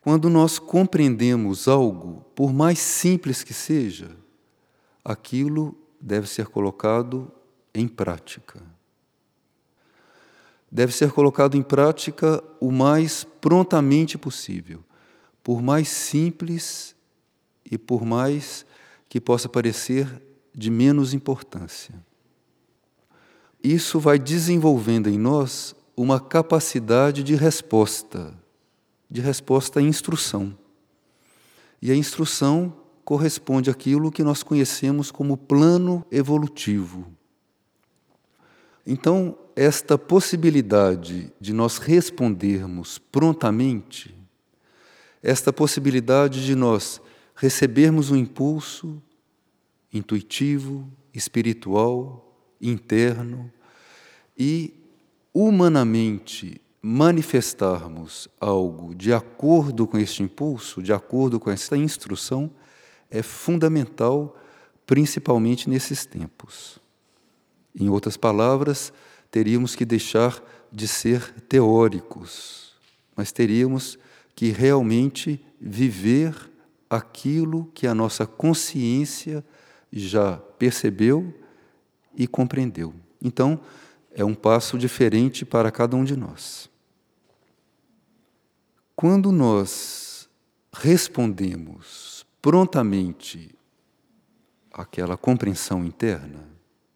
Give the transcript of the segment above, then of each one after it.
Quando nós compreendemos algo, por mais simples que seja, aquilo deve ser colocado em prática. Deve ser colocado em prática o mais prontamente possível, por mais simples e por mais que possa parecer de menos importância. Isso vai desenvolvendo em nós uma capacidade de resposta à instrução. E a instrução corresponde àquilo que nós conhecemos como plano evolutivo. Então, esta possibilidade de nós respondermos prontamente, esta possibilidade de nós recebermos um impulso intuitivo, espiritual, interno e humanamente manifestarmos algo de acordo com este impulso, de acordo com esta instrução, é fundamental, principalmente nesses tempos. Em outras palavras, teríamos que deixar de ser teóricos, mas teríamos que realmente viver aquilo que a nossa consciência já percebeu e compreendeu. Então, é um passo diferente para cada um de nós. Quando nós respondemos prontamente àquela compreensão interna,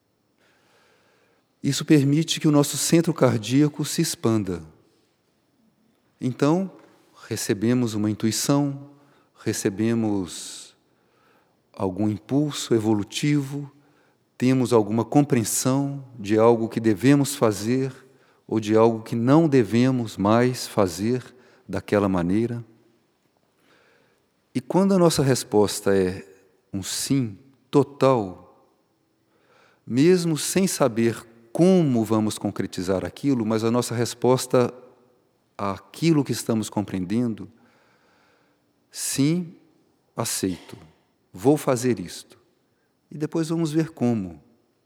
isso permite que o nosso centro cardíaco se expanda. Então, recebemos uma intuição, recebemos algum impulso evolutivo, temos alguma compreensão de algo que devemos fazer ou de algo que não devemos mais fazer daquela maneira. E quando a nossa resposta é um sim total, mesmo sem saber como vamos concretizar aquilo, mas a nossa resposta àquilo que estamos compreendendo, sim, aceito, vou fazer isto. E depois vamos ver como.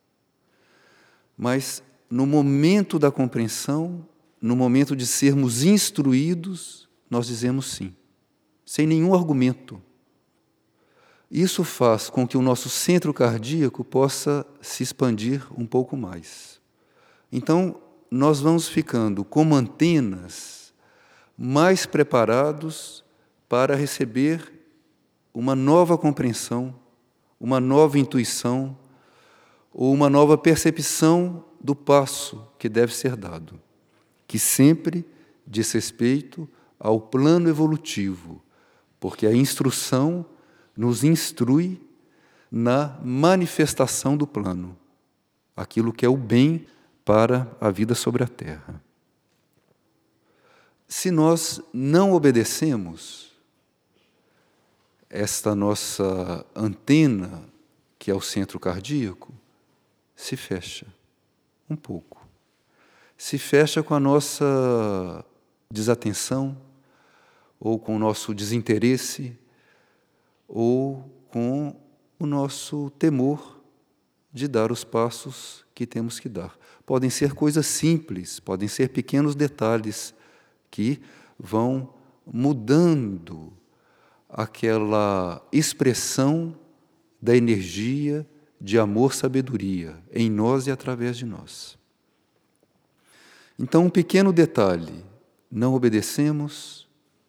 Mas no momento da compreensão, no momento de sermos instruídos, nós dizemos sim, sem nenhum argumento. Isso faz com que o nosso centro cardíaco possa se expandir um pouco mais. Então, nós vamos ficando como antenas mais preparados para receber uma nova compreensão, uma nova intuição ou uma nova percepção do passo que deve ser dado, que sempre diz respeito ao plano evolutivo, porque a instrução nos instrui na manifestação do plano, aquilo que é o bem para a vida sobre a Terra. Se nós não obedecemos, esta nossa antena, que é o centro cardíaco, se fecha um pouco. Se fecha com a nossa desatenção, ou com o nosso desinteresse, ou com o nosso temor de dar os passos que temos que dar. Podem ser coisas simples, podem ser pequenos detalhes que vão mudando aquela expressão da energia de amor-sabedoria em nós e através de nós. Então, um pequeno detalhe: não obedecemos,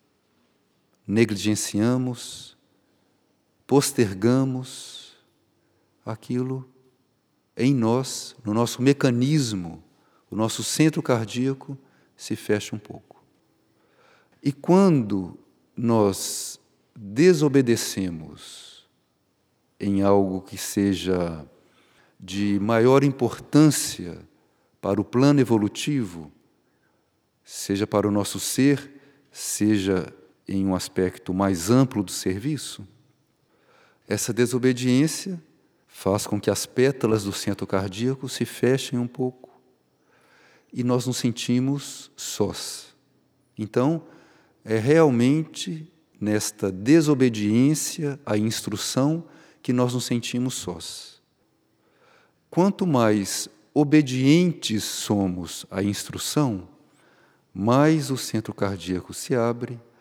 negligenciamos, postergamos aquilo em nós, no nosso mecanismo, o nosso centro cardíaco se fecha um pouco. E quando nós desobedecemos em algo que seja de maior importância para o plano evolutivo, seja para o nosso ser, seja em um aspecto mais amplo do serviço, essa desobediência faz com que as pétalas do centro cardíaco se fechem um pouco e nós nos sentimos sós. Então, é realmente nesta desobediência à instrução que nós nos sentimos sós. Quanto mais obedientes somos à instrução, mais o centro cardíaco se abre,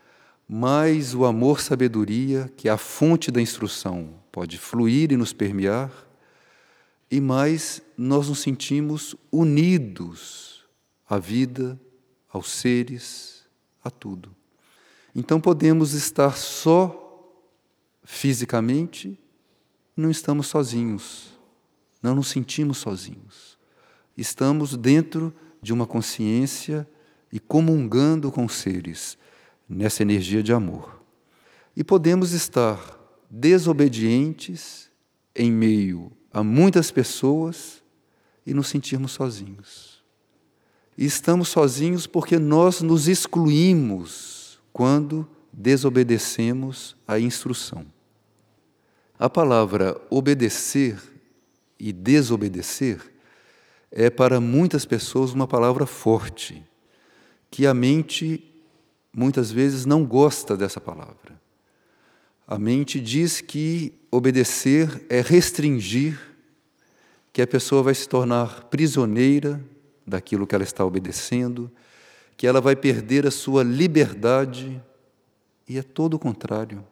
mais o amor-sabedoria, que é a fonte da instrução, pode fluir e nos permear, e mais nós nos sentimos unidos à vida, aos seres, a tudo. Então podemos estar só fisicamente, não estamos sozinhos, não nos sentimos sozinhos. Estamos dentro de uma consciência e comungando com os seres, nessa energia de amor. E podemos estar desobedientes em meio a muitas pessoas e nos sentirmos sozinhos. E estamos sozinhos porque nós nos excluímos quando desobedecemos à instrução. A palavra obedecer e desobedecer é para muitas pessoas uma palavra forte, que a mente muitas vezes não gosta dessa palavra. A mente diz que obedecer é restringir, que a pessoa vai se tornar prisioneira daquilo que ela está obedecendo, que ela vai perder a sua liberdade, e é todo o contrário.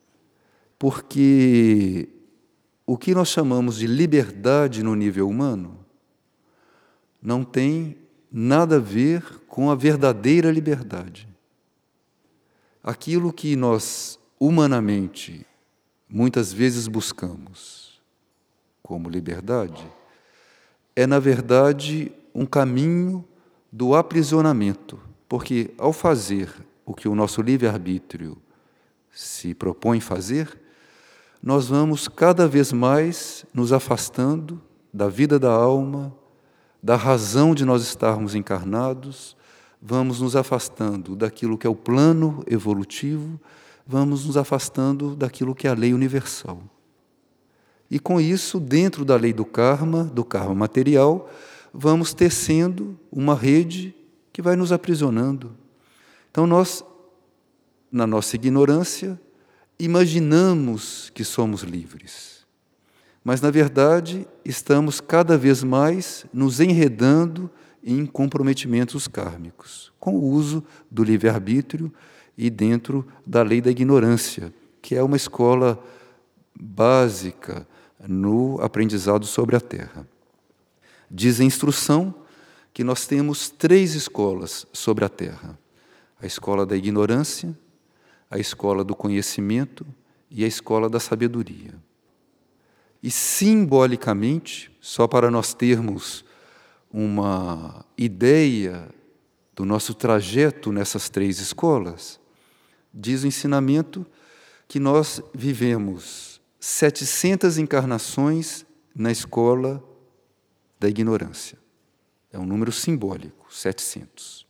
Porque o que nós chamamos de liberdade no nível humano não tem nada a ver com a verdadeira liberdade. Aquilo que nós, humanamente, muitas vezes buscamos como liberdade, é, na verdade, um caminho do aprisionamento, porque, ao fazer o que o nosso livre-arbítrio se propõe fazer, nós vamos cada vez mais nos afastando da vida da alma, da razão de nós estarmos encarnados, vamos nos afastando daquilo que é o plano evolutivo, vamos nos afastando daquilo que é a lei universal. E com isso, dentro da lei do karma material, vamos tecendo uma rede que vai nos aprisionando. Então nós, na nossa ignorância, imaginamos que somos livres. Mas, na verdade, estamos cada vez mais nos enredando em comprometimentos kármicos, com o uso do livre-arbítrio e dentro da lei da ignorância, que é uma escola básica no aprendizado sobre a Terra. Diz a instrução que nós temos 3 escolas sobre a Terra: a escola da ignorância, a escola do conhecimento e a escola da sabedoria. E, simbolicamente, só para nós termos uma ideia do nosso trajeto nessas 3 escolas, diz o ensinamento que nós vivemos 700 encarnações na escola da ignorância. É um número simbólico, 700.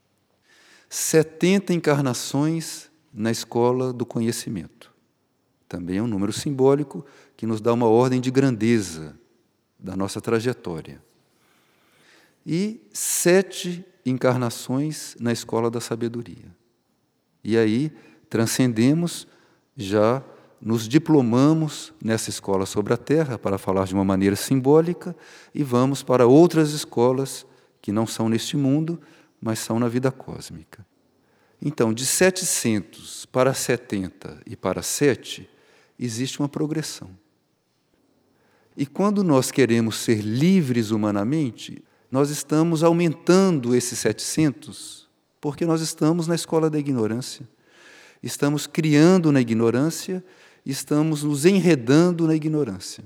70 encarnações na escola do conhecimento. Também é um número simbólico que nos dá uma ordem de grandeza da nossa trajetória. E 7 encarnações na escola da sabedoria. E aí transcendemos, já nos diplomamos nessa escola sobre a Terra, para falar de uma maneira simbólica, e vamos para outras escolas que não são neste mundo, mas são na vida cósmica. Então, de 700 para 70 e para 7, existe uma progressão. E quando nós queremos ser livres humanamente, nós estamos aumentando esses 700, porque nós estamos na escola da ignorância. Estamos criando na ignorância, estamos nos enredando na ignorância.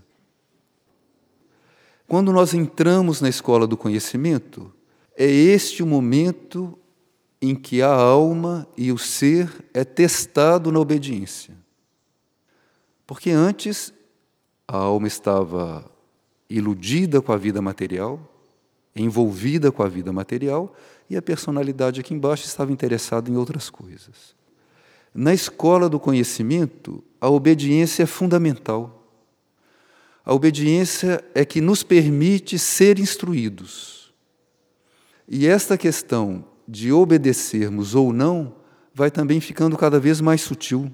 Quando nós entramos na escola do conhecimento, é este o momento em que a alma e o ser é testado na obediência. Porque antes a alma estava iludida com a vida material, envolvida com a vida material, e a personalidade aqui embaixo estava interessada em outras coisas. Na escola do conhecimento, a obediência é fundamental. A obediência é que nos permite ser instruídos. E esta questão de obedecermos ou não vai também ficando cada vez mais sutil.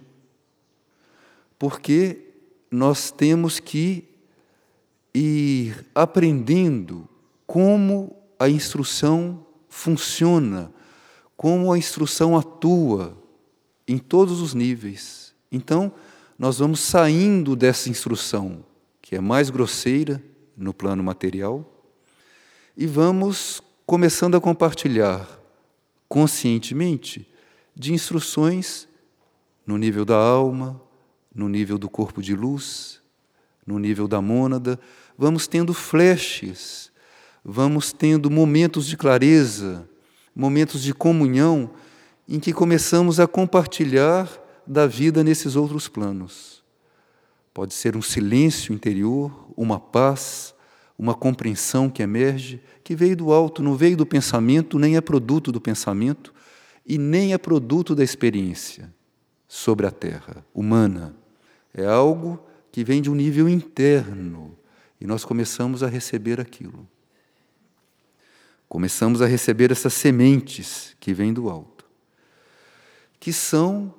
Porque nós temos que ir aprendendo como a instrução funciona, como a instrução atua em todos os níveis. Então, nós vamos saindo dessa instrução, que é mais grosseira no plano material, e vamos começando a compartilhar conscientemente de instruções no nível da alma, no nível do corpo de luz, no nível da mônada. Vamos tendo flashes, vamos tendo momentos de clareza, momentos de comunhão, em que começamos a compartilhar da vida nesses outros planos. Pode ser um silêncio interior, uma paz, uma compreensão que emerge, que veio do alto, não veio do pensamento, nem é produto do pensamento, e nem é produto da experiência sobre a terra humana. É algo que vem de um nível interno, e nós começamos a receber aquilo. Começamos a receber essas sementes que vêm do alto, que são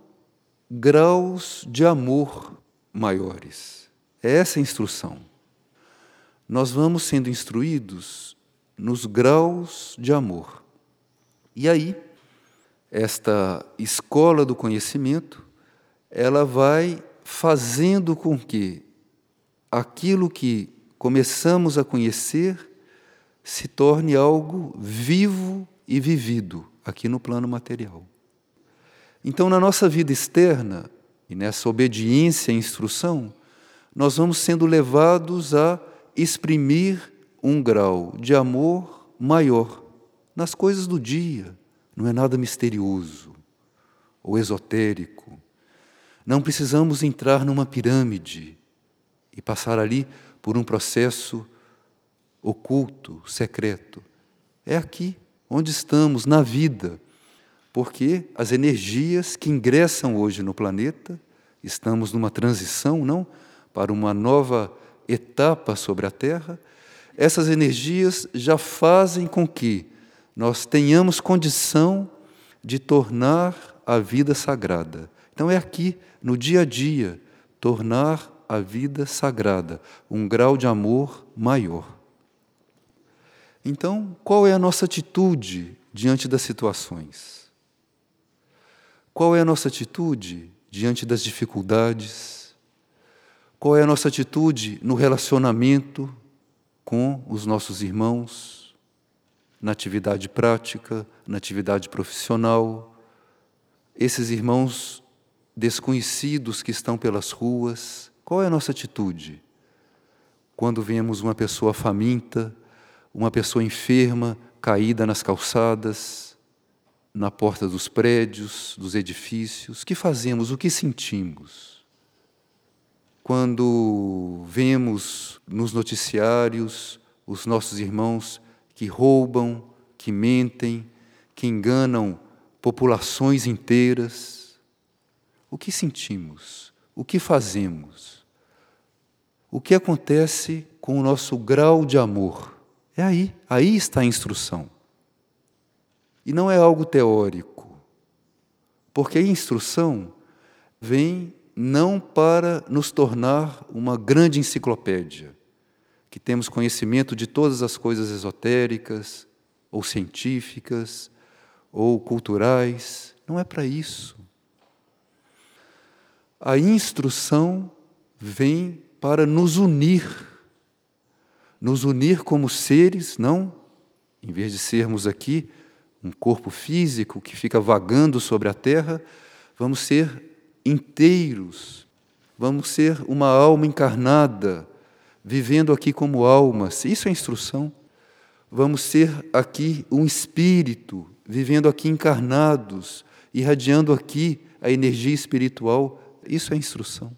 graus de amor maiores. É essa a instrução. Nós vamos sendo instruídos nos graus de amor. E aí, esta escola do conhecimento, ela vai fazendo com que aquilo que começamos a conhecer se torne algo vivo e vivido aqui no plano material. Então, na nossa vida externa, e nessa obediência à instrução, nós vamos sendo levados a exprimir um grau de amor maior nas coisas do dia. Não é nada misterioso ou esotérico. Não precisamos entrar numa pirâmide e passar ali por um processo oculto, secreto. É aqui, onde estamos, na vida, porque as energias que ingressam hoje no planeta, estamos numa transição, não? Para uma nova etapa sobre a Terra, essas energias já fazem com que nós tenhamos condição de tornar a vida sagrada. Então é aqui, no dia a dia, tornar a vida sagrada, um grau de amor maior. Então, qual é a nossa atitude diante das situações? Qual é a nossa atitude diante das dificuldades? Qual é a nossa atitude no relacionamento com os nossos irmãos, na atividade prática, na atividade profissional? Esses irmãos desconhecidos que estão pelas ruas, qual é a nossa atitude? Quando vemos uma pessoa faminta, uma pessoa enferma, caída nas calçadas, na porta dos prédios, dos edifícios, o que fazemos, o que sentimos? Quando vemos nos noticiários os nossos irmãos que roubam, que mentem, que enganam populações inteiras, o que sentimos? O que fazemos? O que acontece com o nosso grau de amor? É aí está a instrução. E não é algo teórico, porque a instrução vem não para nos tornar uma grande enciclopédia, que temos conhecimento de todas as coisas esotéricas, ou científicas, ou culturais. Não é para isso. A instrução vem para nos unir como seres, não? Em vez de sermos aqui um corpo físico que fica vagando sobre a terra, vamos ser inteiros, vamos ser uma alma encarnada, vivendo aqui como almas. Isso é instrução. Vamos ser aqui um espírito, vivendo aqui encarnados, irradiando aqui a energia espiritual. Isso é instrução.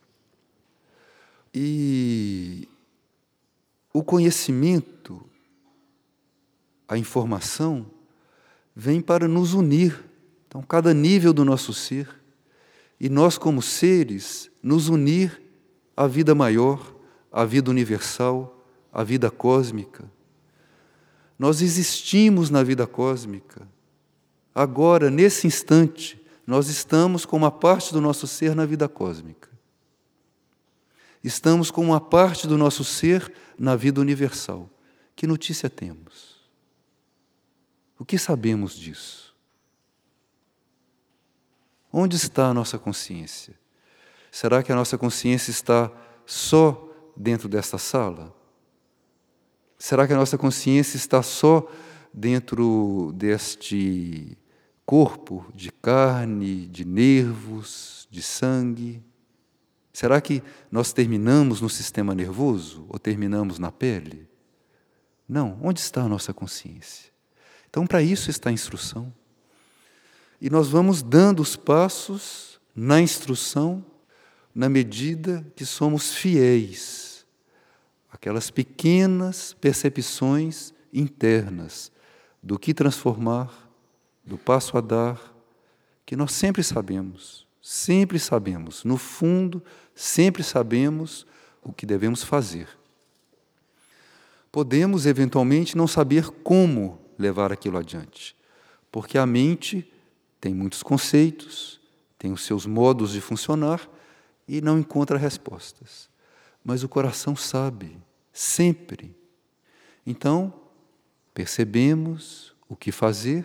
E o conhecimento, a informação, vem para nos unir. Então, cada nível do nosso ser, e nós como seres, nos unir à vida maior, à vida universal, à vida cósmica. Nós existimos na vida cósmica. Agora, nesse instante, nós estamos com uma parte do nosso ser na vida cósmica. Estamos com uma parte do nosso ser na vida universal. Que notícia temos? O que sabemos disso? Onde está a nossa consciência? Será que a nossa consciência está só dentro desta sala? Será que a nossa consciência está só dentro deste corpo de carne, de nervos, de sangue? Será que nós terminamos no sistema nervoso ou terminamos na pele? Não. Onde está a nossa consciência? Então, para isso está a instrução. E nós vamos dando os passos na instrução na medida que somos fiéis àquelas pequenas percepções internas do que transformar, do passo a dar, que nós sempre sabemos, no fundo, sempre sabemos o que devemos fazer. Podemos, eventualmente, não saber como levar aquilo adiante, porque a mente tem muitos conceitos, tem os seus modos de funcionar e não encontra respostas. Mas o coração sabe, sempre. Então, percebemos o que fazer,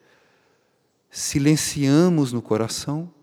silenciamos no coração,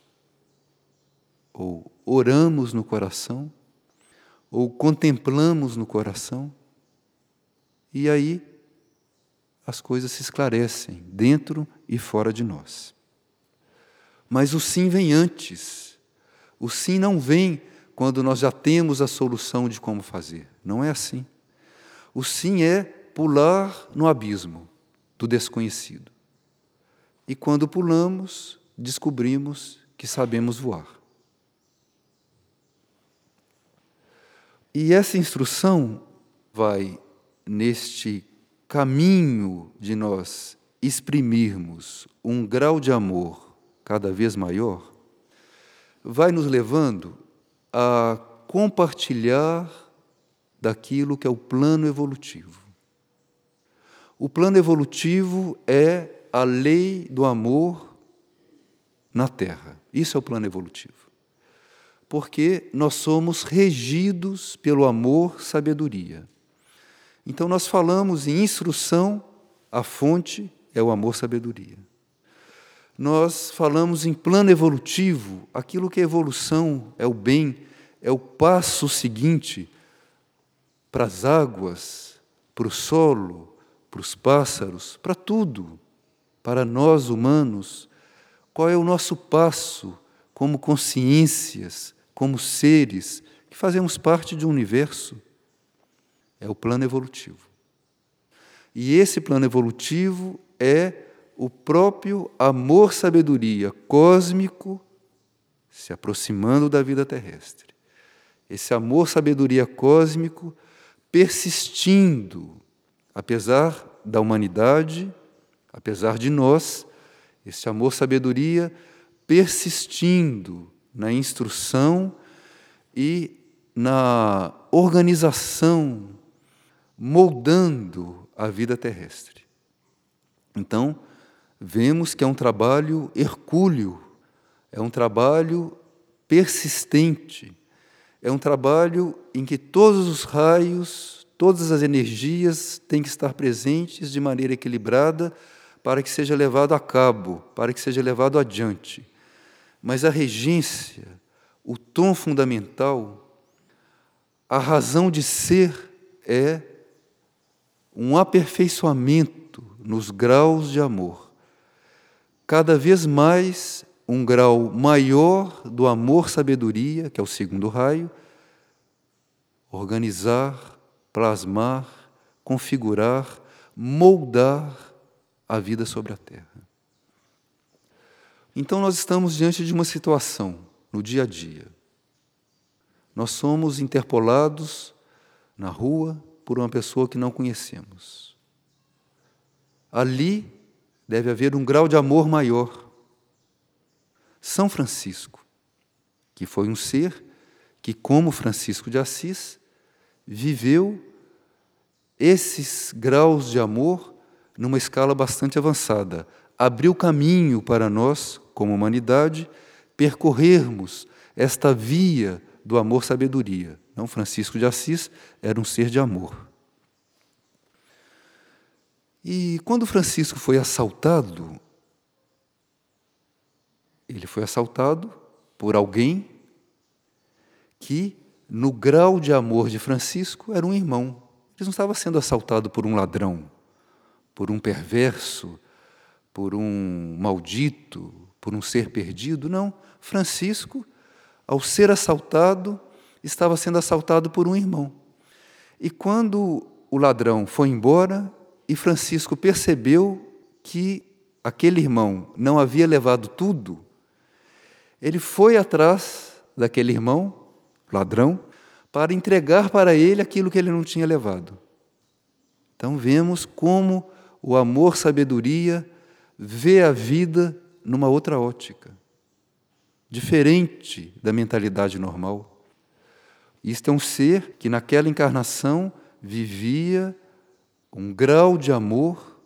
ou oramos no coração, ou contemplamos no coração, e aí as coisas se esclarecem, dentro e fora de nós. Mas o sim vem antes. O sim não vem quando nós já temos a solução de como fazer. Não é assim. O sim é pular no abismo do desconhecido. E quando pulamos, descobrimos que sabemos voar. E essa instrução vai neste caminho de nós exprimirmos um grau de amor cada vez maior, vai nos levando a compartilhar daquilo que é o plano evolutivo. O plano evolutivo é a lei do amor na Terra. Isso é o plano evolutivo. Porque nós somos regidos pelo amor-sabedoria. Então, nós falamos em instrução, a fonte é o amor-sabedoria. Nós falamos em plano evolutivo, aquilo que é evolução, é o bem, é o passo seguinte para as águas, para o solo, para os pássaros, para tudo. Para nós humanos, qual é o nosso passo como consciências, como seres que fazemos parte de um universo? É o plano evolutivo. E esse plano evolutivo é o próprio amor-sabedoria cósmico se aproximando da vida terrestre. Esse amor-sabedoria cósmico persistindo, apesar da humanidade, apesar de nós, esse amor-sabedoria persistindo na instrução e na organização, moldando a vida terrestre. Então, vemos que é um trabalho hercúleo, é um trabalho persistente, é um trabalho em que todos os raios, todas as energias têm que estar presentes de maneira equilibrada para que seja levado a cabo, para que seja levado adiante. Mas a regência, o tom fundamental, a razão de ser é um aperfeiçoamento nos graus de amor. Cada vez mais um grau maior do amor-sabedoria, que é o segundo raio, organizar, plasmar, configurar, moldar a vida sobre a Terra. Então nós estamos diante de uma situação no dia a dia. Nós somos interpelados na rua por uma pessoa que não conhecemos. Ali deve haver um grau de amor maior. São Francisco, que foi um ser que, como Francisco de Assis, viveu esses graus de amor numa escala bastante avançada. Abriu caminho para nós, como humanidade, percorrermos esta via do amor-sabedoria. Não, Francisco de Assis era um ser de amor. E quando Francisco foi assaltado, Ele foi assaltado por alguém que, no grau de amor de Francisco, era um irmão. Ele não estava sendo assaltado por um ladrão, por um perverso, por um maldito, por um ser perdido. Não. Francisco, ao ser assaltado, estava sendo assaltado por um irmão. E quando o ladrão foi embora e Francisco percebeu que aquele irmão não havia levado tudo, ele foi atrás daquele irmão, ladrão, para entregar para ele aquilo que ele não tinha levado. Então vemos como o amor-sabedoria vê a vida numa outra ótica, diferente da mentalidade normal. Isto é um ser que naquela encarnação vivia um grau de amor,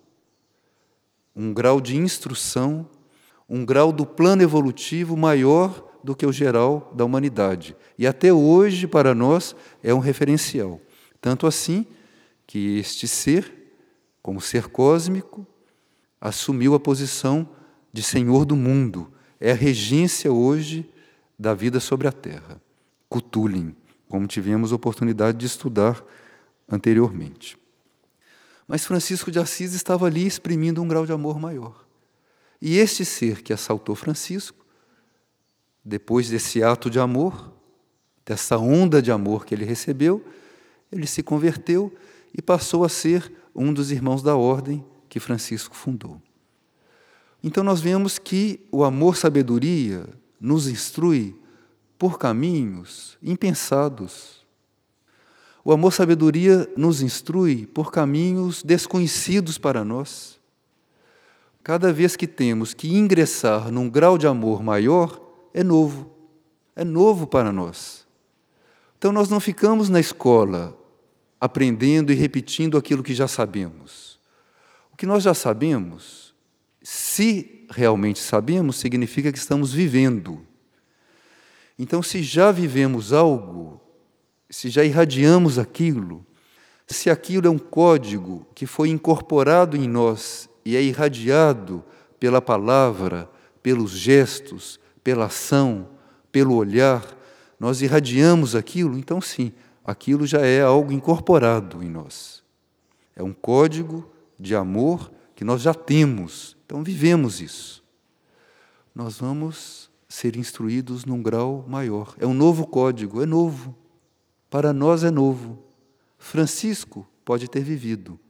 um grau de instrução, um grau do plano evolutivo maior do que o geral da humanidade. E até hoje, para nós, é um referencial. Tanto assim que este ser, como ser cósmico, assumiu a posição de Senhor do mundo. É a regência hoje da vida sobre a Terra. Cthulhu, como tivemos a oportunidade de estudar anteriormente. Mas Francisco de Assis estava ali exprimindo um grau de amor maior. E este ser que assaltou Francisco, depois desse ato de amor, dessa onda de amor que ele recebeu, ele se converteu e passou a ser um dos irmãos da ordem que Francisco fundou. Então nós vemos que o amor-sabedoria nos instrui por caminhos impensados. O amor-sabedoria nos instrui por caminhos desconhecidos para nós. Cada vez que temos que ingressar num grau de amor maior, é novo para nós. Então nós não ficamos na escola aprendendo e repetindo aquilo que já sabemos. O que nós já sabemos, se realmente sabemos, significa que estamos vivendo. Então, se já vivemos algo, se já irradiamos aquilo, se aquilo é um código que foi incorporado em nós e é irradiado pela palavra, pelos gestos, pela ação, pelo olhar, nós irradiamos aquilo, então sim, aquilo já é algo incorporado em nós. É um código de amor que nós já temos, então vivemos isso. Nós vamos ser instruídos num grau maior. É um novo código, é novo. Para nós é novo. Francisco pode ter vivido.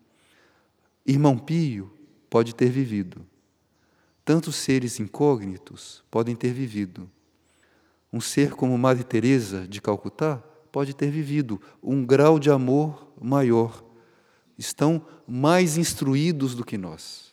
Irmão Pio pode ter vivido. Tantos seres incógnitos podem ter vivido. Um ser como Madre Teresa de Calcutá pode ter vivido um grau de amor maior. Estão mais instruídos do que nós.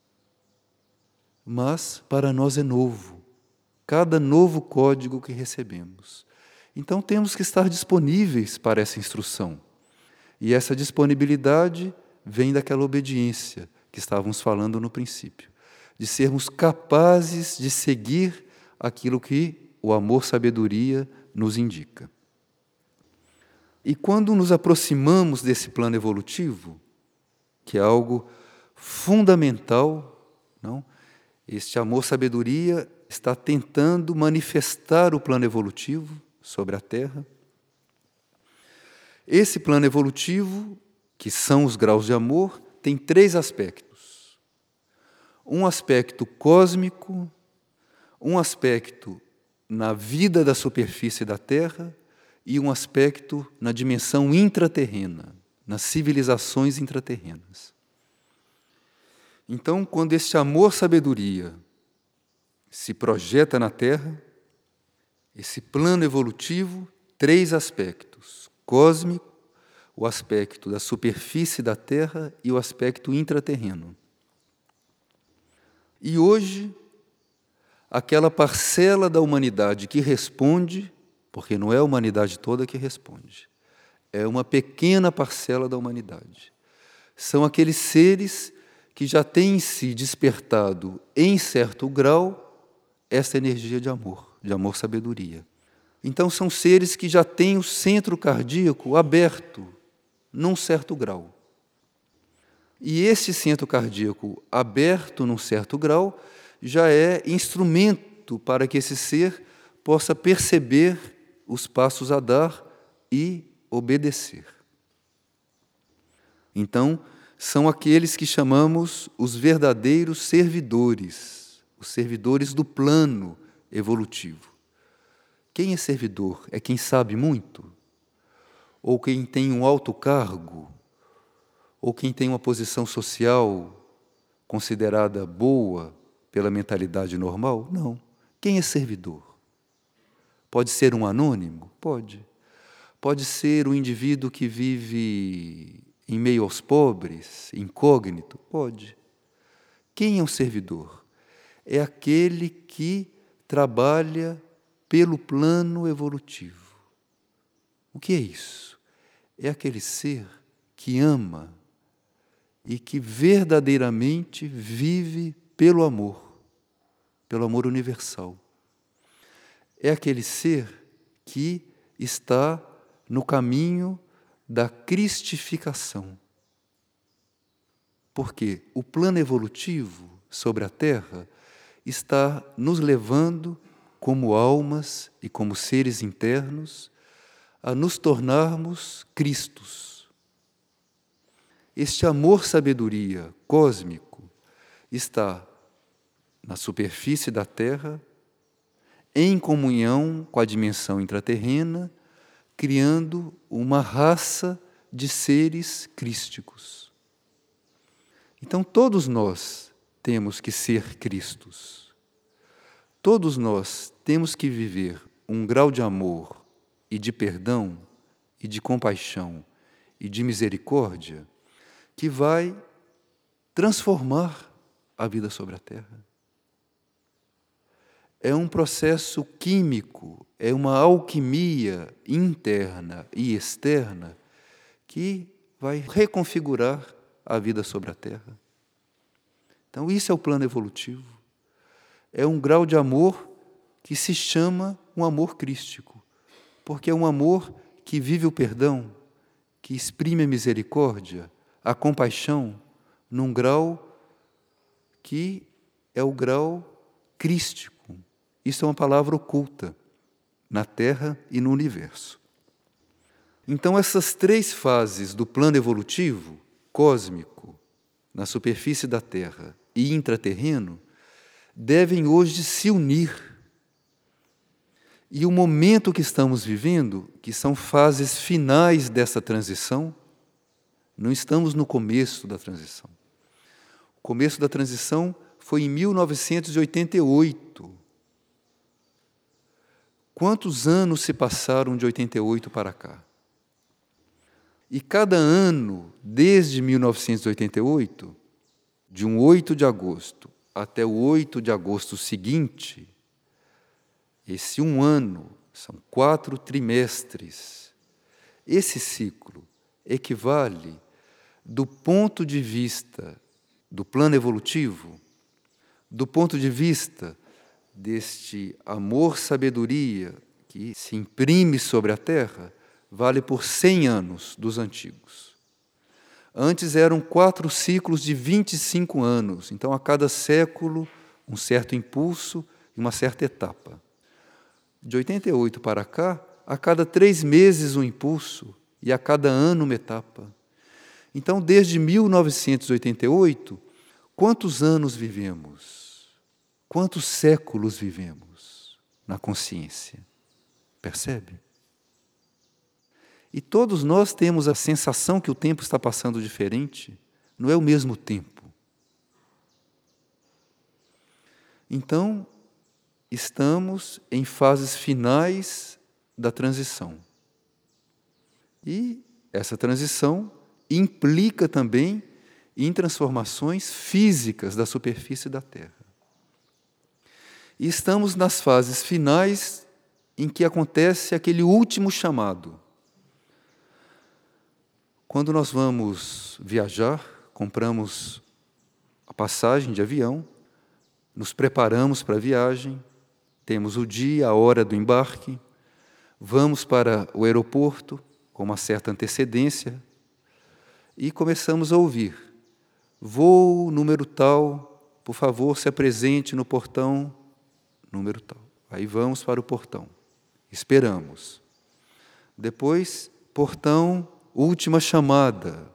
Mas para nós é novo. Cada novo código que recebemos. Então temos que estar disponíveis para essa instrução. E essa disponibilidade vem daquela obediência que estávamos falando no princípio. De sermos capazes de seguir aquilo que o amor-sabedoria nos indica. E quando nos aproximamos desse plano evolutivo, que é algo fundamental, não? Este amor-sabedoria está tentando manifestar o plano evolutivo sobre a Terra. Esse plano evolutivo, que são os graus de amor, tem 3 aspectos. Um aspecto cósmico, um aspecto na vida da superfície da Terra e um aspecto na dimensão intraterrena, nas civilizações intraterrenas. Então, quando este amor-sabedoria se projeta na Terra, esse plano evolutivo, 3 aspectos: cósmico, o aspecto da superfície da Terra e o aspecto intraterreno. E hoje, aquela parcela da humanidade que responde, porque não é a humanidade toda que responde, é uma pequena parcela da humanidade. São aqueles seres que já têm em si despertado, em certo grau, essa energia de amor-sabedoria. Então, são seres que já têm o centro cardíaco aberto, num certo grau. E esse centro cardíaco aberto num certo grau já é instrumento instrumento para que esse ser possa perceber os passos a dar e obedecer. Então, são aqueles que chamamos os verdadeiros servidores, os servidores do plano evolutivo. Quem é servidor? É quem sabe muito? Ou quem tem um alto cargo? Ou quem tem uma posição social considerada boa pela mentalidade normal? Não. Quem é servidor? Pode ser um anônimo? Pode. Pode ser um indivíduo que vive em meio aos pobres, incógnito? Pode. Quem é um servidor? É aquele que trabalha pelo plano evolutivo. O que é isso? É aquele ser que ama e que verdadeiramente vive pelo amor universal. É aquele ser que está no caminho da cristificação. Porque o plano evolutivo sobre a Terra está nos levando, como almas e como seres internos, a nos tornarmos Cristos. Este amor-sabedoria cósmico está na superfície da Terra, em comunhão com a dimensão intraterrena, criando uma raça de seres crísticos. Então, todos nós temos que ser Cristos. Todos nós temos que viver um grau de amor e de perdão e de compaixão e de misericórdia que vai transformar a vida sobre a Terra. É um processo químico, é uma alquimia interna e externa que vai reconfigurar a vida sobre a Terra. Então, isso é o plano evolutivo. É um grau de amor que se chama um amor crístico, porque é um amor que vive o perdão, que exprime a misericórdia, a compaixão, num grau que é o grau crístico. Isso é uma palavra oculta na Terra e no universo. Então, essas três fases do plano evolutivo, cósmico, na superfície da Terra e intraterreno, devem hoje se unir. E o momento que estamos vivendo, que são fases finais dessa transição, não estamos no começo da transição. O começo da transição foi em 1988. Quantos anos se passaram de 88 para cá? E cada ano, desde 1988, de um 8 de agosto até o 8 de agosto seguinte, esse um ano, são 4 trimestres. Esse ciclo equivale, do ponto de vista do plano evolutivo, do ponto de vista deste amor-sabedoria que se imprime sobre a Terra, vale por 100 anos dos antigos. Antes eram 4 ciclos de 25 anos, então a cada século um certo impulso e uma certa etapa. De 88 para cá, a cada 3 meses um impulso e a cada ano uma etapa. Então, desde 1988, quantos anos vivemos? Quantos séculos vivemos na consciência? Percebe? E todos nós temos a sensação que o tempo está passando diferente, não é o mesmo tempo. Então, estamos em fases finais da transição. E essa transição implica também em transformações físicas da superfície da Terra. E estamos nas fases finais em que acontece aquele último chamado. Quando nós vamos viajar, compramos a passagem de avião, nos preparamos para a viagem, temos o dia, a hora do embarque, vamos para o aeroporto com uma certa antecedência e começamos a ouvir: voo número tal, por favor, se apresente no portão número tal. Aí vamos para o portão. Esperamos. Depois, portão, última chamada.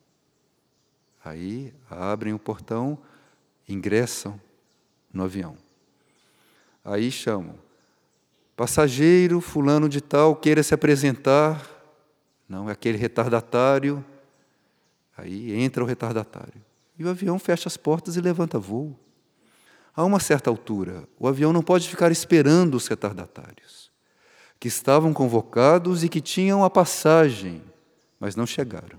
Aí abrem o portão, ingressam no avião. Aí chamam. Passageiro fulano de tal, queira se apresentar. Não, é aquele retardatário. Aí entra o retardatário. E o avião fecha as portas e levanta voo. A uma certa altura, o avião não pode ficar esperando os retardatários, que estavam convocados e que tinham a passagem, mas não chegaram.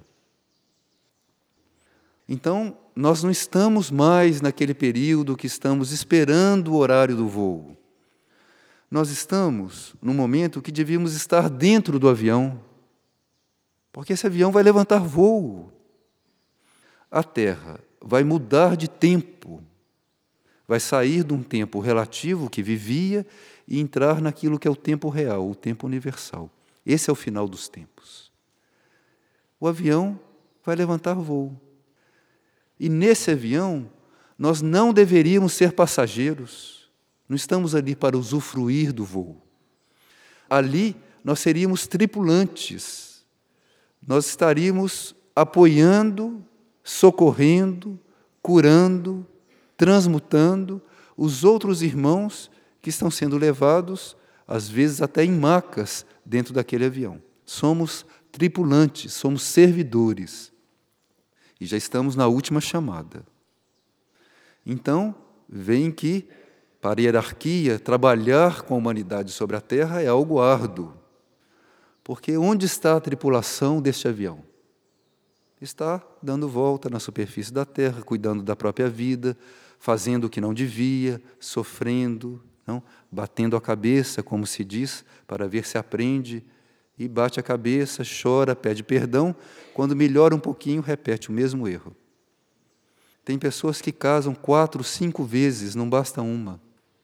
Então, nós não estamos mais naquele período que estamos esperando o horário do voo. Nós estamos no momento que devíamos estar dentro do avião, porque esse avião vai levantar voo. A Terra vai mudar de tempo, vai sair de um tempo relativo que vivia e entrar naquilo que é o tempo real, o tempo universal. Esse é o final dos tempos. O avião vai levantar voo. E nesse avião, nós não deveríamos ser passageiros. Não estamos ali para usufruir do voo. Ali, nós seríamos tripulantes. Nós estaríamos apoiando, socorrendo, curando, transmutando os outros irmãos que estão sendo levados, às vezes até em macas, dentro daquele avião. Somos tripulantes, somos servidores. E já estamos na última chamada. Então, vem que, para a hierarquia, trabalhar com a humanidade sobre a Terra é algo árduo. Porque onde está a tripulação deste avião? Está dando volta na superfície da Terra, cuidando da própria vida, fazendo o que não devia, sofrendo, não? Batendo a cabeça, como se diz, para ver se aprende, e bate a cabeça, chora, pede perdão, quando melhora um pouquinho, repete o mesmo erro. Tem pessoas que casam 4, 5 vezes, não basta uma.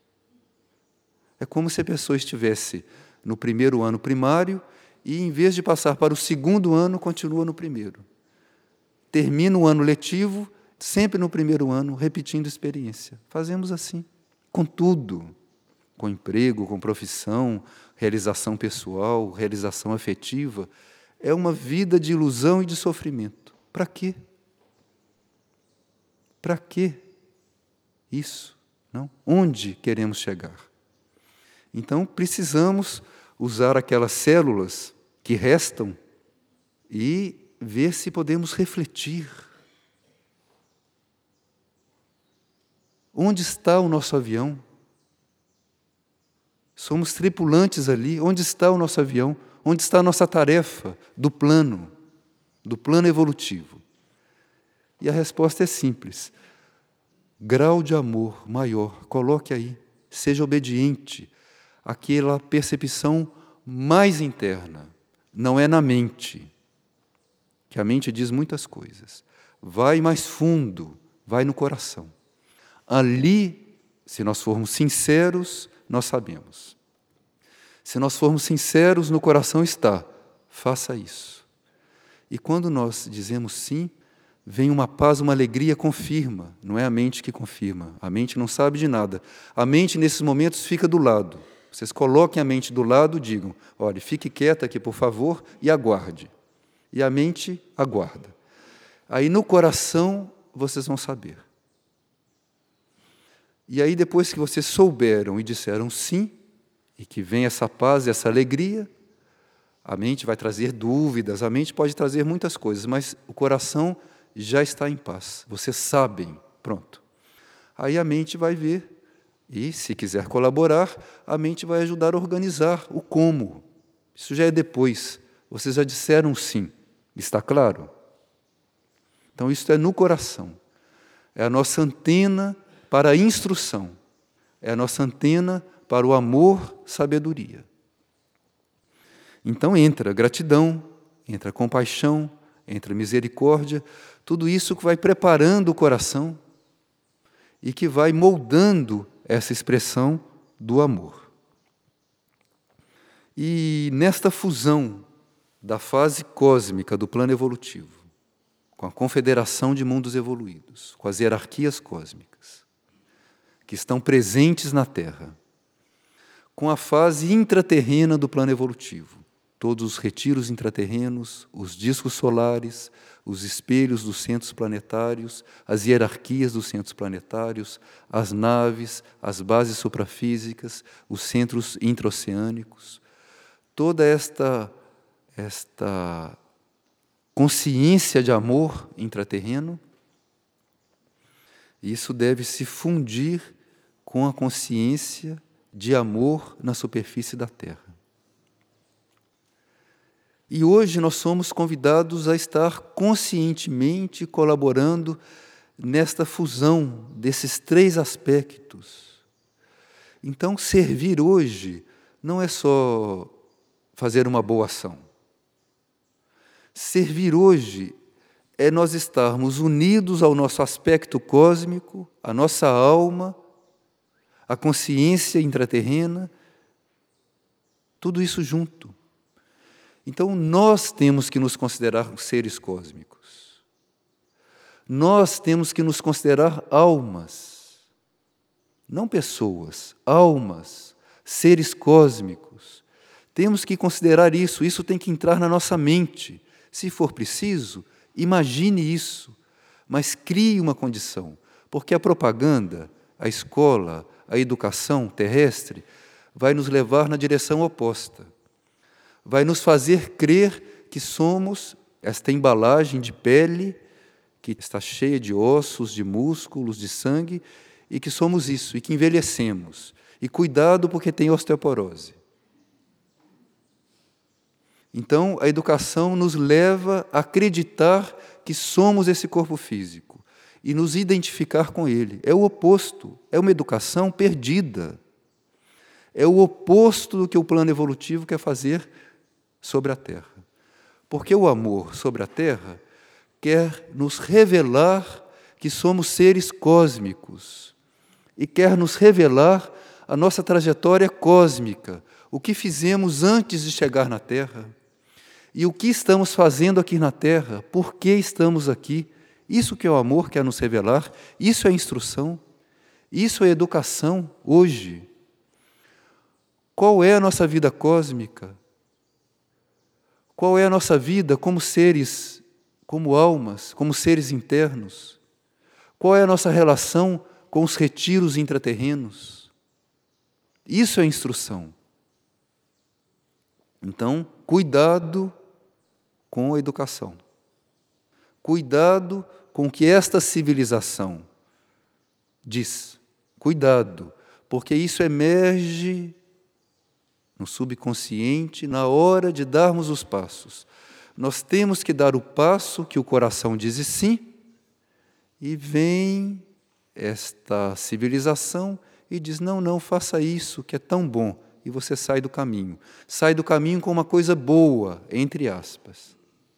É como se a pessoa estivesse no primeiro ano primário e, em vez de passar para o segundo ano, continua no primeiro. Termina o ano letivo, sempre no primeiro ano, repetindo experiência. Fazemos assim, com tudo. Com emprego, com profissão, realização pessoal, realização afetiva. É uma vida de ilusão e de sofrimento. Para quê? Para quê isso? Não? Onde queremos chegar? Então, precisamos usar aquelas células que restam e ver se podemos refletir. Onde está o nosso avião? Somos tripulantes ali. Onde está o nosso avião? Onde está a nossa tarefa do plano evolutivo? E a resposta é simples. Grau de amor maior, coloque aí, seja obediente àquela percepção mais interna. Não é na mente, que a mente diz muitas coisas. Vai mais fundo, vai no coração. Ali, se nós formos sinceros, nós sabemos. Se nós formos sinceros, no coração está, faça isso. E quando nós dizemos sim, vem uma paz, uma alegria, confirma. Não é a mente que confirma. A mente não sabe de nada. A mente, nesses momentos, fica do lado. Vocês coloquem a mente do lado e digam, olha, fique quieta aqui, por favor, e aguarde. E a mente aguarda. Aí, no coração, vocês vão saber. E aí, depois que vocês souberam e disseram sim, e que vem essa paz e essa alegria, a mente vai trazer dúvidas, a mente pode trazer muitas coisas, mas o coração já está em paz. Vocês sabem, pronto. Aí a mente vai ver, e se quiser colaborar, a mente vai ajudar a organizar o como. Isso já é depois. Vocês já disseram sim. Está claro? Então, isso é no coração. É a nossa antena para a instrução. É a nossa antena para o amor, sabedoria. Então entra gratidão, entra compaixão, entra misericórdia, tudo isso que vai preparando o coração e que vai moldando essa expressão do amor. E nesta fusão da fase cósmica do plano evolutivo, com a confederação de mundos evoluídos, com as hierarquias cósmicas, que estão presentes na Terra, com a fase intraterrena do plano evolutivo. Todos os retiros intraterrenos, os discos solares, os espelhos dos centros planetários, as hierarquias dos centros planetários, as naves, as bases suprafísicas, os centros intraoceânicos. Toda esta consciência de amor intraterreno, isso deve se fundir com a consciência de amor na superfície da Terra. E hoje nós somos convidados a estar conscientemente colaborando nesta fusão desses três aspectos. Então, servir hoje não é só fazer uma boa ação. Servir hoje é nós estarmos unidos ao nosso aspecto cósmico, à nossa alma, à consciência intraterrena, tudo isso junto. Então, nós temos que nos considerar seres cósmicos. Nós temos que nos considerar almas, não pessoas, almas, seres cósmicos. Temos que considerar isso, isso tem que entrar na nossa mente. Se for preciso, imagine isso, mas crie uma condição, porque a propaganda, a escola, a educação terrestre vai nos levar na direção oposta. Vai nos fazer crer que somos esta embalagem de pele que está cheia de ossos, de músculos, de sangue, e que somos isso, e que envelhecemos. E cuidado porque tem osteoporose. Então, a educação nos leva a acreditar que somos esse corpo físico e nos identificar com ele. É o oposto, é uma educação perdida. É o oposto do que o plano evolutivo quer fazer sobre a Terra. Porque o amor sobre a Terra quer nos revelar que somos seres cósmicos e quer nos revelar a nossa trajetória cósmica, o que fizemos antes de chegar na Terra e o que estamos fazendo aqui na Terra, por que estamos aqui. Isso que é o amor quer nos revelar, isso é instrução, isso é educação hoje. Qual é a nossa vida cósmica? Qual é a nossa vida como seres, como almas, como seres internos? Qual é a nossa relação com os retiros intraterrenos? Isso é instrução. Então, cuidado com a educação. Cuidado com o que esta civilização diz. Cuidado, porque isso emerge no subconsciente, na hora de darmos os passos. Nós temos que dar o passo que o coração diz sim, e vem esta civilização e diz, não, faça isso, que é tão bom, e você sai do caminho. Sai do caminho com uma coisa boa, entre aspas.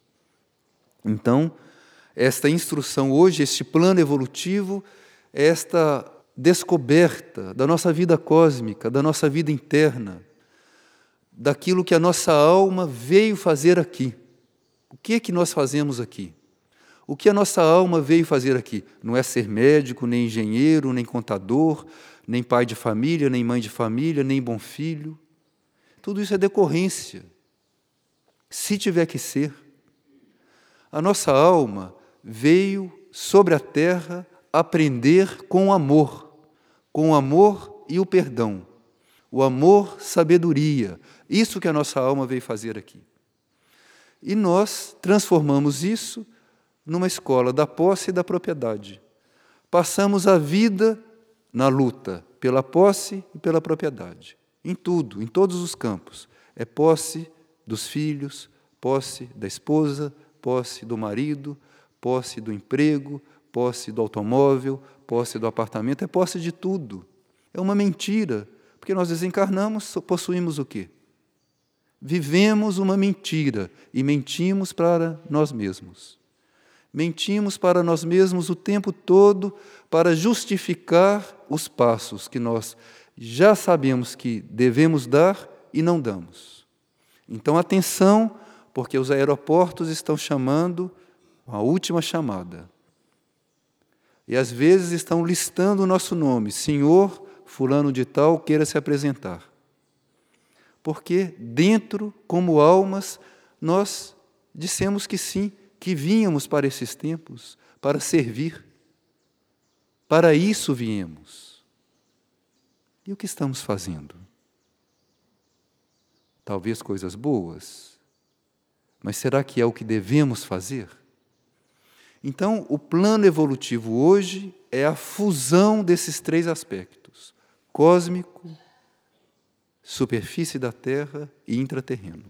Então, esta instrução hoje, este plano evolutivo, esta descoberta da nossa vida cósmica, da nossa vida interna, daquilo que a nossa alma veio fazer aqui. O que é que nós fazemos aqui? O que a nossa alma veio fazer aqui? Não é ser médico, nem engenheiro, nem contador, nem pai de família, nem mãe de família, nem bom filho. Tudo isso é decorrência. Se tiver que ser. A nossa alma veio sobre a terra aprender com o amor e o perdão. O amor, sabedoria. Isso que a nossa alma veio fazer aqui. E nós transformamos isso numa escola da posse e da propriedade. Passamos a vida na luta pela posse e pela propriedade. Em tudo, em todos os campos. É posse dos filhos, posse da esposa, posse do marido, posse do emprego, posse do automóvel, posse do apartamento, é posse de tudo. É uma mentira, porque nós desencarnamos, possuímos o quê? Vivemos uma mentira e mentimos para nós mesmos. Mentimos para nós mesmos o tempo todo para justificar os passos que nós já sabemos que devemos dar e não damos. Então, atenção, porque os aeroportos estão chamando a última chamada. E às vezes estão listando o nosso nome. Senhor fulano de tal, queira se apresentar. porque dentro, como almas, nós dissemos que sim, que vínhamos para esses tempos, para servir. Para isso viemos. E o que estamos fazendo? Talvez coisas boas, mas será que é o que devemos fazer? Então, o plano evolutivo hoje é a fusão desses três aspectos: cósmico, superfície da Terra e intraterreno.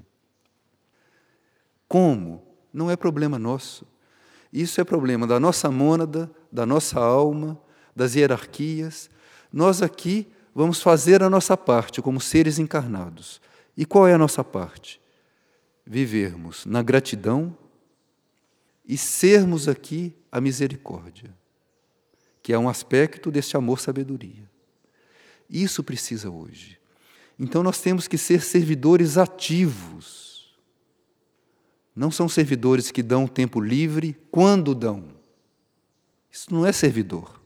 Como? Não é problema nosso. Isso é problema da nossa mônada, da nossa alma, das hierarquias. Nós aqui vamos fazer a nossa parte como seres encarnados. E qual é a nossa parte? Vivermos na gratidão e sermos aqui a misericórdia, que é um aspecto deste amor-sabedoria. Isso precisa hoje. Então nós temos que ser servidores ativos. Não são servidores que dão tempo livre quando dão. Isso não é servidor.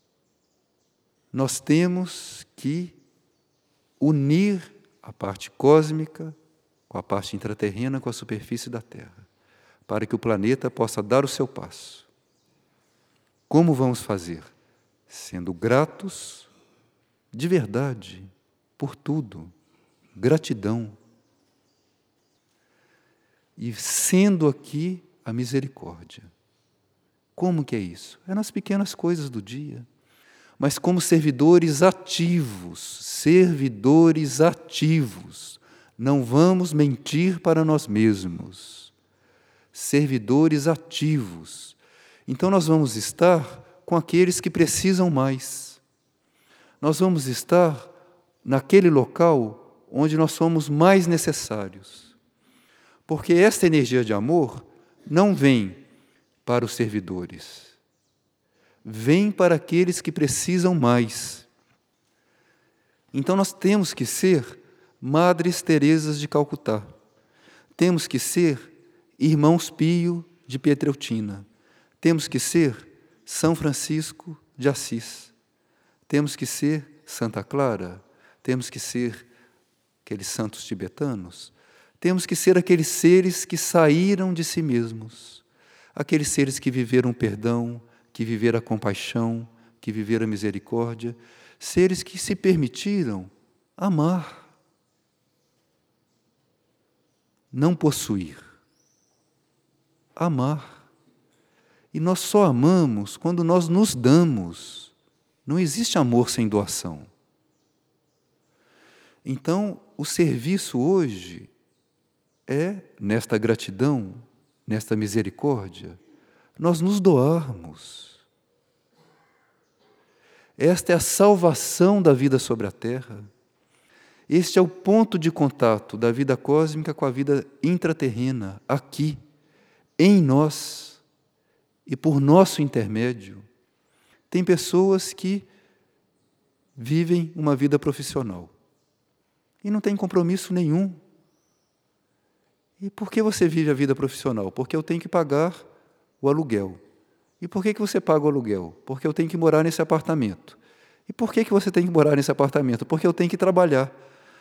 Nós temos que unir a parte cósmica com a parte intraterrena, com a superfície da Terra, para que o planeta possa dar o seu passo. Como vamos fazer? Sendo gratos de verdade por tudo, gratidão. E sendo aqui a misericórdia. Como que é isso? É nas pequenas coisas do dia. Mas como servidores ativos, não vamos mentir para nós mesmos. Servidores ativos. Então nós vamos estar com aqueles que precisam mais. Nós vamos estar naquele local onde nós somos mais necessários. Porque esta energia de amor não vem para os servidores, vem para aqueles que precisam mais. Então nós temos que ser Madres Teresas de Calcutá, temos que ser Irmãos Pio de Pietrelcina, temos que ser São Francisco de Assis, temos que ser Santa Clara, temos que ser aqueles santos tibetanos. Temos que ser aqueles seres que saíram de si mesmos, aqueles seres que viveram o perdão, que viveram a compaixão, que viveram a misericórdia, seres que se permitiram amar, não possuir, amar. E nós só amamos quando nós nos damos. Não existe amor sem doação. Então, o serviço hoje é, nesta gratidão, nesta misericórdia, nós nos doarmos. Esta é a salvação da vida sobre a Terra. Este é o ponto de contato da vida cósmica com a vida intraterrena, aqui, em nós, e por nosso intermédio. Tem pessoas que vivem uma vida profissional e não têm compromisso nenhum. E por que você vive a vida profissional? Porque eu tenho que pagar o aluguel. E por que você paga o aluguel? Porque eu tenho que morar nesse apartamento. E por que você tem que morar nesse apartamento? Porque eu tenho que trabalhar.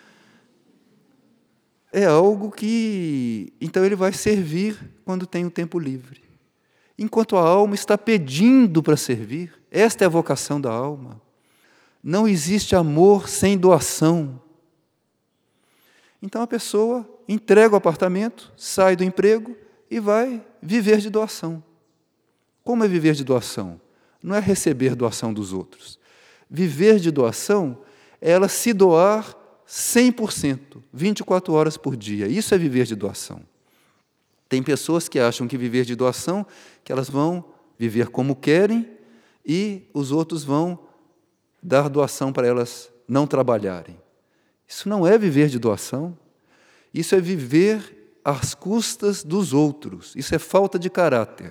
É algo que... Então ele vai servir quando tem o tempo livre. Enquanto a alma está pedindo para servir, esta é a vocação da alma. Não existe amor sem doação. Então a pessoa entrega o apartamento, sai do emprego e vai viver de doação. Como é viver de doação? Não é receber doação dos outros. Viver de doação é ela se doar 100%, 24 horas por dia. Isso é viver de doação. Tem pessoas que acham que viver de doação, que elas vão viver como querem e os outros vão dar doação para elas não trabalharem. Isso não é viver de doação. Isso é viver às custas dos outros. Isso é falta de caráter.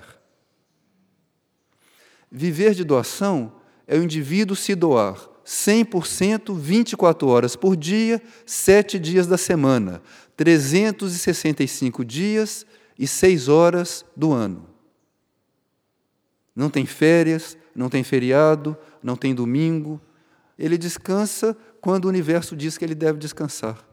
Viver de doação é o indivíduo se doar 100%, 24 horas por dia, 7 dias da semana, 365 dias e 6 horas do ano. Não tem férias, não tem feriado, não tem domingo. Ele descansa quando o universo diz que ele deve descansar.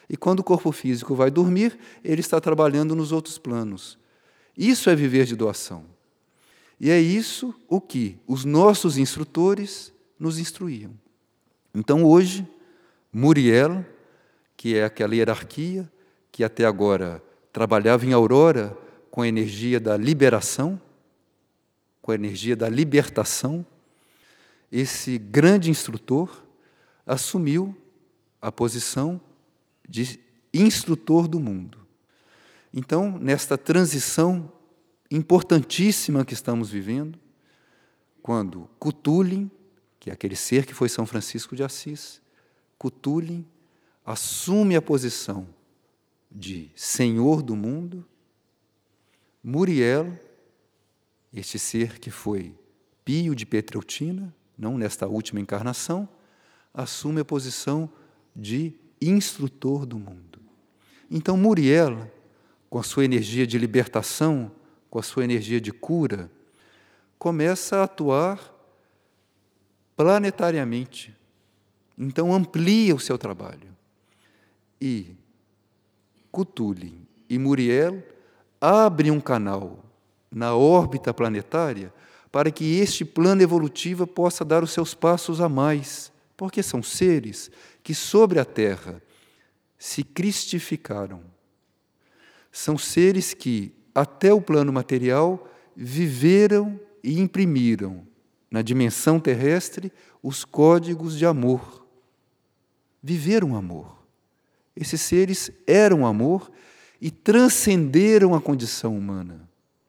E quando o corpo físico vai dormir, ele está trabalhando nos outros planos. Isso é viver de doação. E é isso o que os nossos instrutores nos instruíam. Então, hoje, Muriel, que é aquela hierarquia que até agora trabalhava em Aurora com a energia da liberação, com a energia da libertação, esse grande instrutor assumiu a posição de instrutor do mundo. Então, nesta transição importantíssima que estamos vivendo, quando Cutulin, que é aquele ser que foi São Francisco de Assis, Cutulin assume a posição de Senhor do mundo, Muriel, este ser que foi Pio de Pietrelcina, não nesta última encarnação, assume a posição de instrutor do mundo. Então, Muriel, com a sua energia de libertação, com a sua energia de cura, começa a atuar planetariamente. Então, amplia o seu trabalho. E Cutulin e Muriel abrem um canal na órbita planetária para que este plano evolutivo possa dar os seus passos a mais, porque são seres que sobre a Terra se cristificaram. São seres que, até o plano material, viveram e imprimiram na dimensão terrestre os códigos de amor. Viveram amor. Esses seres eram amor e transcenderam a condição humana.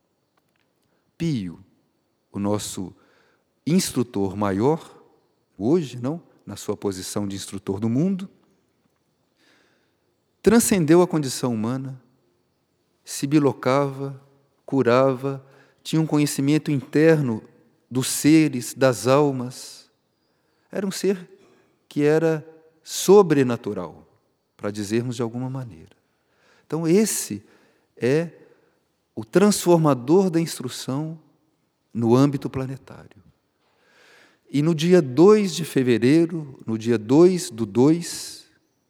Pio, o nosso instrutor maior, hoje, não, na sua posição de instrutor do mundo, transcendeu a condição humana, se bilocava, curava, tinha um conhecimento interno dos seres, das almas. Era um ser que era sobrenatural, para dizermos de alguma maneira. Então, esse é o transformador da instrução no âmbito planetário. E no dia 2 de fevereiro, no dia 2/2,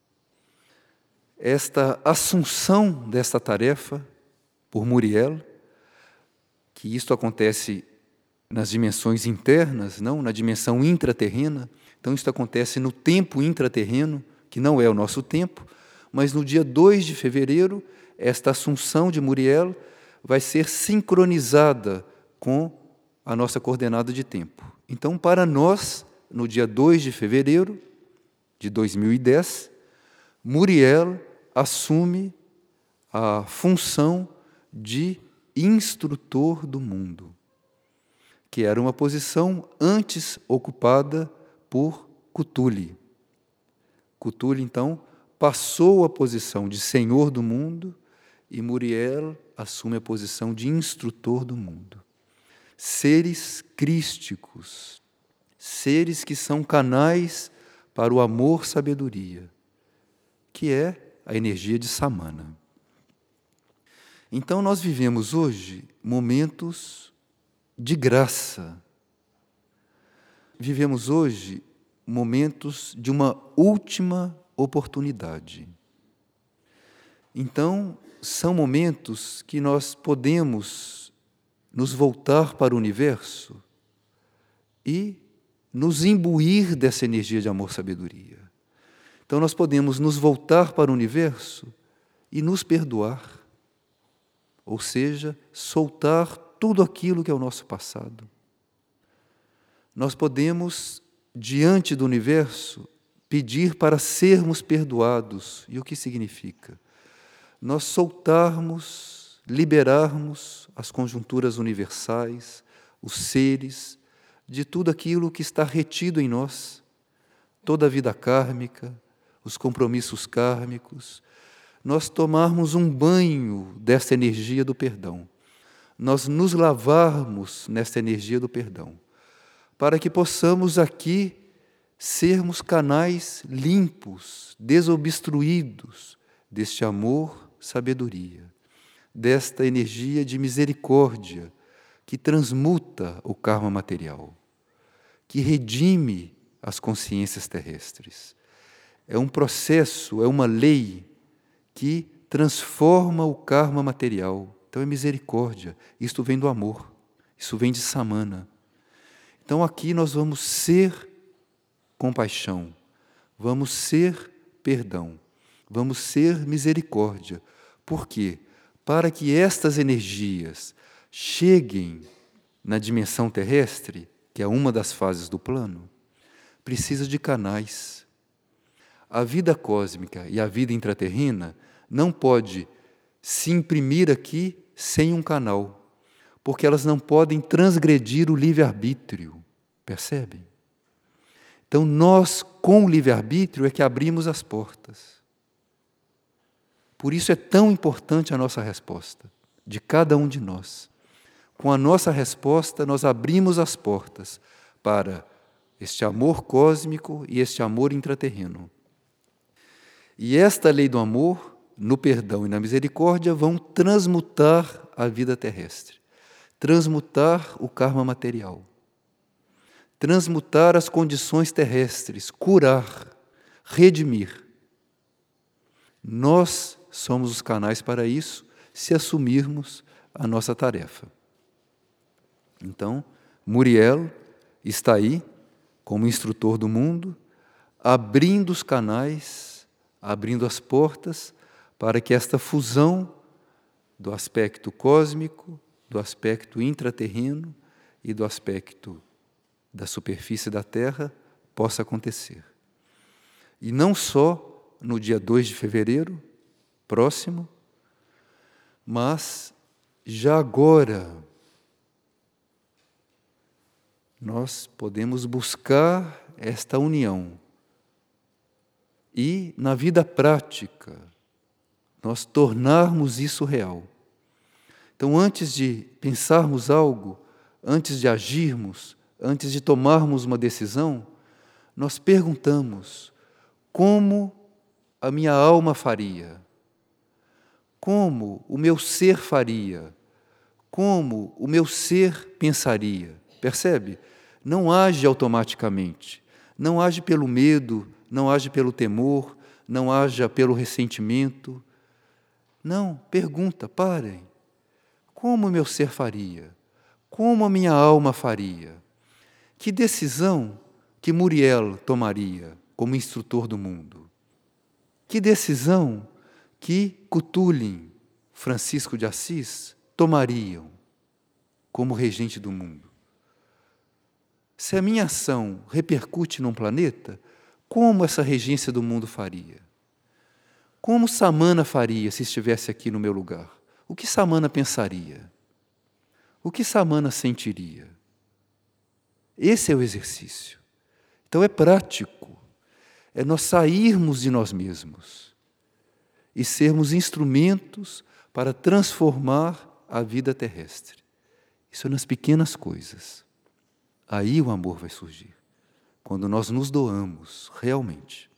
esta assunção desta tarefa por Muriel, que isto acontece nas dimensões internas, não na dimensão intraterrena, então isto acontece no tempo intraterreno, que não é o nosso tempo, mas no dia 2 de fevereiro, esta assunção de Muriel vai ser sincronizada com a nossa coordenada de tempo. Então, para nós, no dia 2 de fevereiro de 2010, Muriel assume a função de instrutor do mundo, que era uma posição antes ocupada por Cutuli. Cutuli, então, passou a posição de senhor do mundo e Muriel assume a posição de instrutor do mundo. Seres crísticos, seres que são canais para o amor-sabedoria, que é a energia de Samana. Então, nós vivemos hoje momentos de graça. Vivemos hoje momentos de uma última oportunidade. Então, são momentos que nós podemos nos voltar para o universo e nos imbuir dessa energia de amor-sabedoria. Então, nós podemos nos voltar para o universo e nos perdoar, ou seja, soltar tudo aquilo que é o nosso passado. Nós podemos, diante do universo, pedir para sermos perdoados. E o que significa? Nós soltarmos, liberarmos as conjunturas universais, os seres, de tudo aquilo que está retido em nós, toda a vida kármica, os compromissos kármicos, nós tomarmos um banho dessa energia do perdão, nós nos lavarmos nessa energia do perdão, para que possamos aqui sermos canais limpos, desobstruídos deste amor, sabedoria, desta energia de misericórdia que transmuta o karma material, que redime as consciências terrestres. É um processo, é uma lei que transforma o karma material. Então é misericórdia. Isto vem do amor. Isso vem de Samana. Então aqui nós vamos ser compaixão, vamos ser perdão, vamos ser misericórdia. Por quê? Para que estas energias cheguem na dimensão terrestre, que é uma das fases do plano, precisa de canais. A vida cósmica e a vida intraterrena não pode se imprimir aqui sem um canal, porque elas não podem transgredir o livre-arbítrio, percebem? Então nós, com o livre-arbítrio, é que abrimos as portas. Por isso é tão importante a nossa resposta, de cada um de nós. Com a nossa resposta, nós abrimos as portas para este amor cósmico e este amor intraterreno. E esta lei do amor, no perdão e na misericórdia, vão transmutar a vida terrestre, transmutar o karma material, transmutar as condições terrestres, curar, redimir. Nós somos os canais para isso, se assumirmos a nossa tarefa. Então, Muriel está aí, como instrutor do mundo, abrindo os canais, abrindo as portas, para que esta fusão do aspecto cósmico, do aspecto intraterreno e do aspecto da superfície da Terra possa acontecer. E não só no dia 2 de fevereiro, próximo, mas já agora nós podemos buscar esta união e, na vida prática, nós tornarmos isso real. Então, antes de pensarmos algo, antes de agirmos, antes de tomarmos uma decisão, nós perguntamos: como a minha alma faria? Como o meu ser faria? Como o meu ser pensaria? Percebe? Não age automaticamente, não age pelo medo, não age pelo temor, não age pelo ressentimento. Não, pergunta, parem. Como o meu ser faria? Como a minha alma faria? Que decisão que Muriel tomaria como instrutor do mundo? Que decisão que Cutulin, Francisco de Assis, tomariam como regente do mundo? Se a minha ação repercute num planeta, como essa regência do mundo faria? Como Samana faria se estivesse aqui no meu lugar? O que Samana pensaria? O que Samana sentiria? Esse é o exercício. Então é prático. É nós sairmos de nós mesmos e sermos instrumentos para transformar a vida terrestre. Isso é nas pequenas coisas. Aí o amor vai surgir, quando nós nos doamos realmente.